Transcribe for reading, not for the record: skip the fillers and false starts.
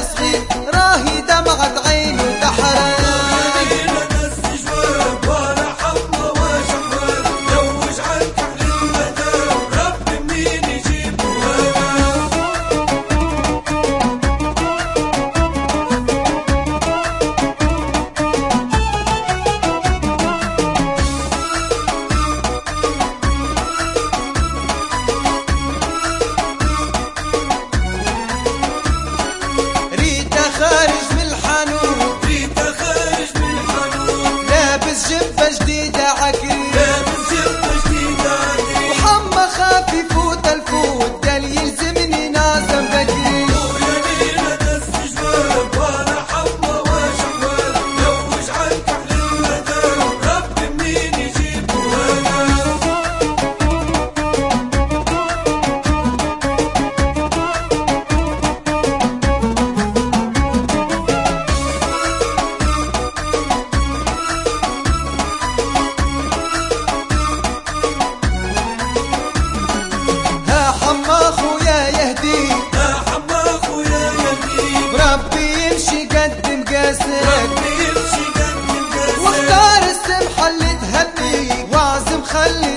صغير راهي دمعة عينه تحرق. خارج من الحانوت ريتا خارج من الحانوت لابس جبة جديدة عكري لابس جبة جديدة عكري وحما خاف يفوت الفوت قال يلزمني نازم بكري. ويا ليلة دس جواب وانا حما وشحوال لوج عنك احلى المدام رب منين يجيبه هلا. واختار السمحة اللي تهنيك واعزم خلي